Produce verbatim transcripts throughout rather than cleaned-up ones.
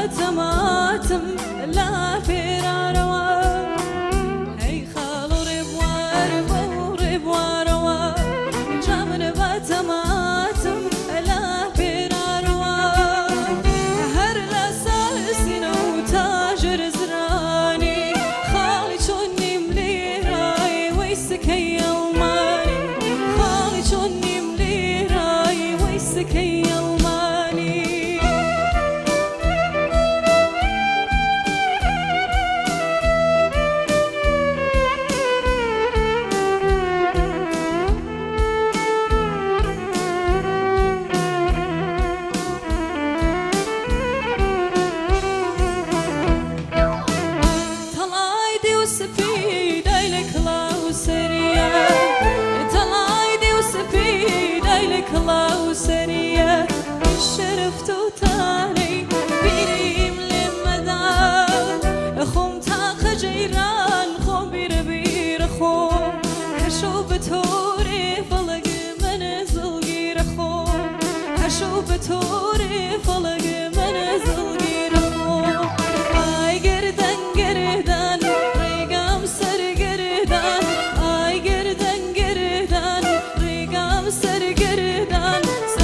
باتماتم لا فراروا هی خالو ربوار بو ربواروا جامن باتماتم لا فراروا هر لسال سنو تاجر زراني خالي شوني مليراي ويسكي يوماني خالي شوني مليراي ويسكي يوماني الله سريع شرفت وتاني بيريم لمدان خوم تاق جيران خوم بير بير خوم هشو بتوري فلق منزل غير خوم هشو بتوري فلق منزل غير خوم اي گردن گردن ريقام سر گردن اي گردن گردن ريقام سر گردن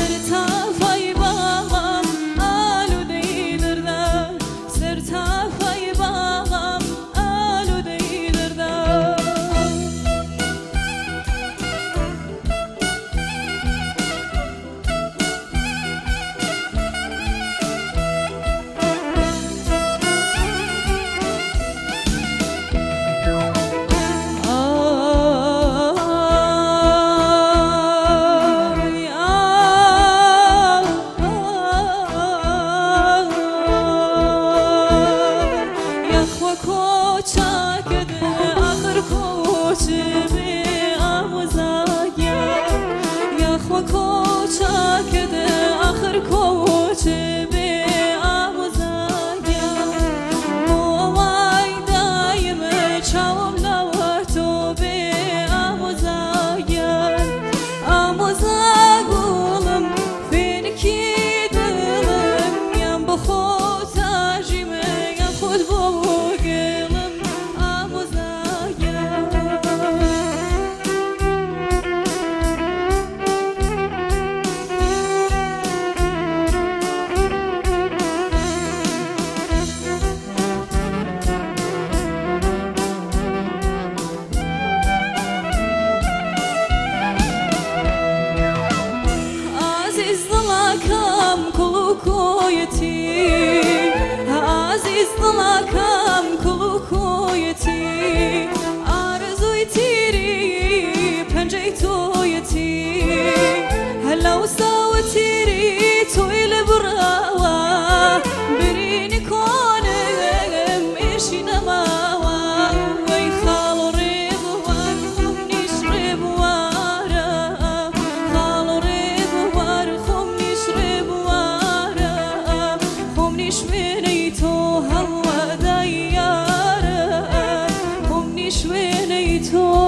عزيز ظلاكم كلو كويتي آرزوي تيري بنجيتو يتي هلا وساوي تيري توي لبراوا بريني كونم إيشي نماوا وي خالو ريبوار خمني شربوارا خالو ريبوار خمني شربوارا خمني شوينيتو هوا دايارا خمني شوينيتو